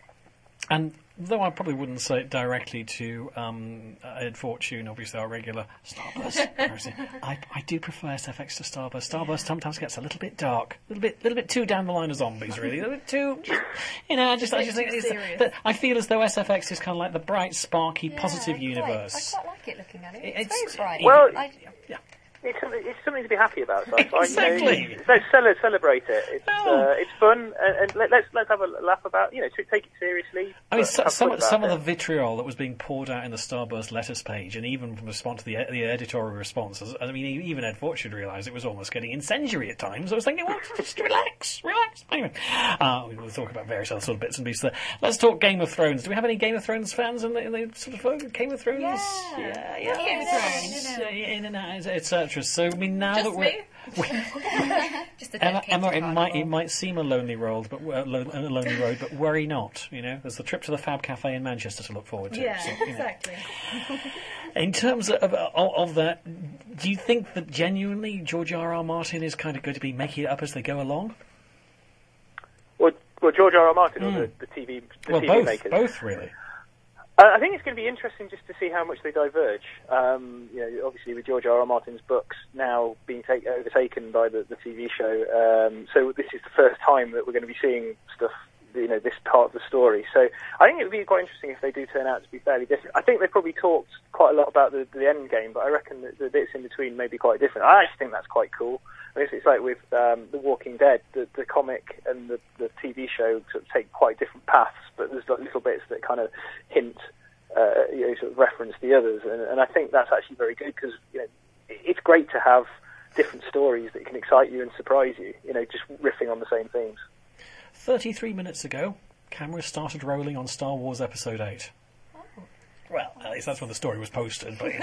And though I probably wouldn't say it directly to um, Ed Fortune, obviously our regular Starburst, I, I do prefer S F X to Starburst. Starburst sometimes gets a little bit dark, a little bit, little bit too down the line of zombies, really, a little bit too, you know. I just, I just think it's, that I feel as though S F X is kind of like the bright, sparky,
Yeah,
positive
I
universe.
Quite, I quite like it looking at it.
It's-
It's, very bright.
Well,
I,
yeah.
It's something, it's something to be happy about. So I find,
Exactly.
You know, so cele- celebrate it. It's,
Oh.
uh, it's fun, and, and let, let's let's have a laugh about. You know, t- take it seriously.
I mean,
but
so,
have
some
fun
some of
about
the
it.
vitriol that was being poured out in the Starburst letters page, and even from response to the, the editorial responses, I mean, even Ed Fortune realised it was almost getting incendiary at times. I was thinking, well, just relax, relax. Anyway, uh, we'll talk about various other sort of bits and pieces there. Let's talk Game of Thrones. Do we have any Game of Thrones fans in the, in the sort of uh, Game of Thrones?
Yeah.
yeah, yeah.
Game of Thrones.
Yeah, in and out, et cetera. So, I mean, now
Just
that we're...
me?
just a
Emma,
dedicated
Emma, it might
hardcore.
it might seem a lonely road, but uh, lo- a lonely road, but worry not. You know, there's the trip to the Fab Cafe in Manchester to look forward to.
Yeah,
So, you know.
exactly.
In terms of, of of that, do you think that genuinely George R. R. Martin is kind of going to be making it up as they go along?
Well, well, George R. R. Martin or
Mm.
the, the T V, the
well,
T V
both,
makers.
both really.
Uh, I think it's going to be interesting just to see how much they diverge. Um, you know, obviously with George R. R. Martin's books now being take, overtaken by the, the T V show, um, so this is the first time that we're going to be seeing stuff, you know, this part of the story. So I think it would be quite interesting if they do turn out to be fairly different. I think they probably talked quite a lot about the, the end game, but I reckon that the bits in between may be quite different. I actually think that's quite cool. I mean, it's, it's like with um, The Walking Dead, the, the comic and the, the T V show sort of take quite different paths, but there's like little bits that kind of hint, uh, you know, sort of reference the others, and, and I think that's actually very good because, you know, it's great to have different stories that can excite you and surprise you, you know, just riffing on the same themes.
Thirty-three minutes ago, cameras started rolling on Star Wars Episode Eight. Well, at least that's when the story was posted. But you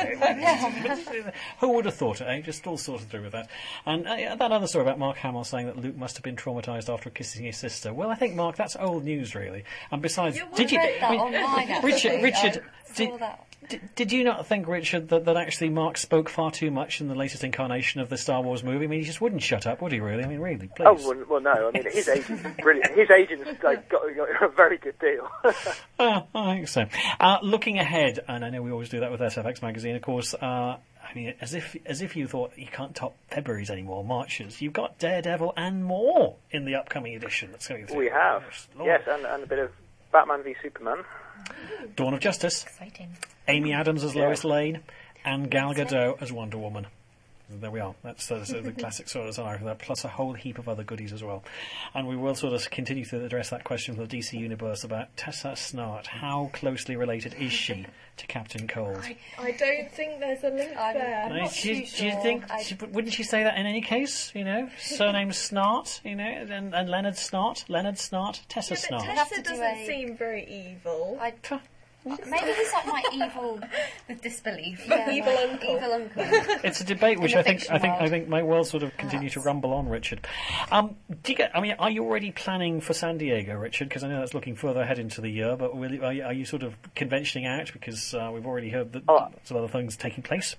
know, who would have thought it? Eh? Just all sorted through with that. And uh, that other story about Mark Hamill saying that Luke must have been traumatised after kissing his sister. Well, I think, Mark, that's old news, really. And besides,
You
did you,
read that
I mean,
online, actually.
Richard, Richard,
I
did,
saw that.
did, did you not think, Richard, that, that actually Mark spoke far too much in the latest incarnation of the Star Wars movie? I mean, he just wouldn't shut up, would he? Really? I mean, really, please.
Oh well, well, no. I mean, his agent's brilliant. His agent's like, got, got a very good deal.
uh, I think so. Uh, looking ahead, and I know we always do that with S F X magazine, of course. Uh, I mean, as if as if you thought you can't top February's anymore, Marches. You've got Daredevil and more in the upcoming edition that's going through.
We have,
Lord.
yes, and, and a bit of Batman v Superman.
Dawn of Justice.
Exciting.
Amy Adams as
Yeah.
Lois Lane, and Gal Gadot as Wonder Woman. There we are. That's uh, so the classic sort of scenario for that, plus a whole heap of other goodies as well. And we will sort of continue to address that question for the D C Universe about Tessa Snart. How closely related is she to Captain Cold?
I, I don't think there's a link
I'm
there.
not
Uh,
too
do, you- do you
sure.
think?
I-
she- wouldn't she say that in any case? You know, surname Snart. You know, and, and Leonard Snart, Leonard Snart, Tessa
Yeah, but
Snart.
have to
Tessa
do
doesn't
a-
seem very evil.
I, maybe he's like my evil
With disbelief.
yeah,
Evil
my
uncle.
Evil uncle.
It's a debate which
the
I think
fiction
I think
world.
I think may well sort of continue to
That's-
rumble on, Richard. Um, do you get? I mean, are you already planning for San Diego, Richard? Because I know that's looking further ahead into the year. But will you, are, you, are you sort of conventioning out because uh, we've already heard that
Oh.
some other things taking place?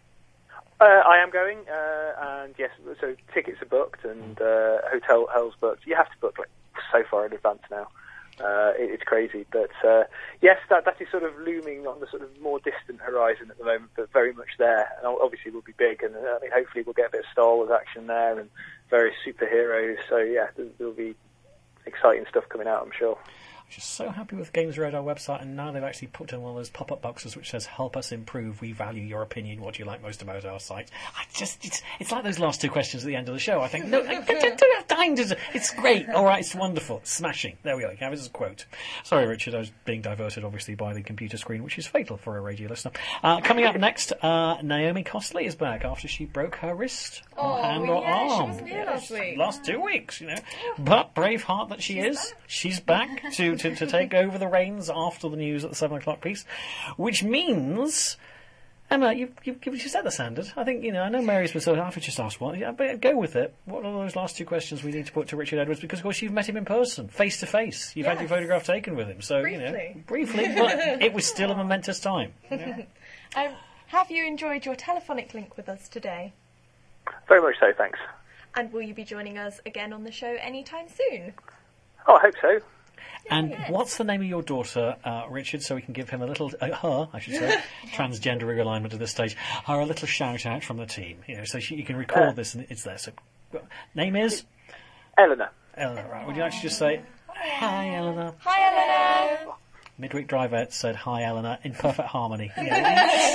Uh, I am going, uh, and yes, so tickets are booked and uh, hotel hotels booked. You have to book like so far in advance now. Uh, it, it's crazy, but uh, yes, that that is sort of looming on the sort of more distant horizon at the moment, but very much there. And obviously, will be big, and uh, I mean, hopefully, we'll get a bit of Star Wars action there and various superheroes. So yeah, there, there'll be exciting stuff coming out, I'm sure.
I'm just so happy with Games Radar website, and now they've actually put in one of those pop-up boxes which says "Help us improve. We value your opinion. What do you like most about our site?" I just it's, it's like those last two questions at the end of the show. I think no, I, I don't have time to. It's great. All right, it's wonderful, it's smashing. There we go. You can have it as a quote. Sorry, Richard, I was being diverted obviously by the computer screen, which is fatal for a radio listener. Uh, coming up next, uh, Naomi Costley is back after she broke her wrist, or
Oh,
hand, or
yeah, she
arm.
wasn't here last week.
Last two weeks, you know. But brave heart that she is, she's back to, to, to take over the reins after the news at the seven o'clock piece, which means, Emma, you you you said the standard. I think you know. I know Mary's been sort of. I've just asked one. Yeah, but go with it. What are those last two questions we need to put to Richard Edwards? Because of course you've met him in person, face to face. You've had your
Yes.
photograph taken with him. So you know,
Briefly.
briefly, but it was still a momentous time. You know?
Um, have you enjoyed your telephonic link with us today?
Very much so, thanks.
And will you be joining us again on the show anytime soon?
Oh, I hope so.
And what's the name of your daughter, uh, Richard, so we can give him a little, uh, her, I should say, transgender realignment at this stage, her a little shout out from the team, you know, so she, you can record
Uh,
this and it's there. So, name is
Eleanor.
Eleanor. Right? Would you actually just say hi, Eleanor?
Hi, Eleanor.
Midweek Driver said hi, Eleanor, in perfect harmony. You know,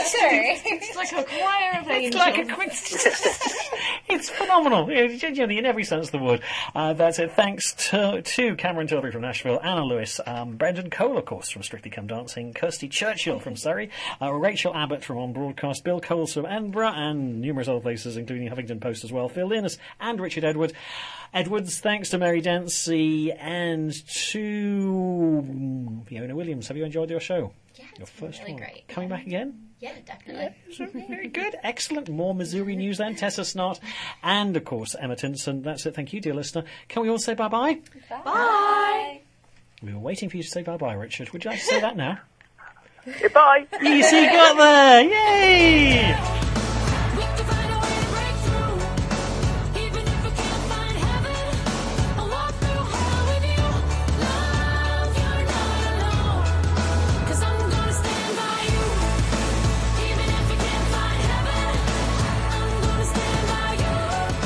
It's like a choir of
It's
angels.
like a quick. It's phenomenal, you know, genuinely, in every sense of the word. Uh, that's it. Thanks to, to Cameron Tilbury from Nashville, Anna Lewis, um, Brendan Cole, of course, from Strictly Come Dancing, Kirsty Churchill from Surrey, uh, Rachel Abbott from On Broadcast, Bill Coles from Edinburgh, and numerous other places, including Huffington Post as well, Phil Linus and Richard Edward. Edwards, thanks to Mary Dempsey and to Fiona Williams. Have you enjoyed your show?
Yeah,
Your
it's been
first
really
one.
great.
Coming back again?
Yeah, definitely.
So very good, excellent. More Missouri news then. Tessa Snart, and of course Emma Tinson. That's it. Thank you, dear listener. Can we all say bye bye?
Bye.
We were waiting for you to say bye bye, Richard. Would you like to say that now?
Goodbye.
Yes, you got there! Yay!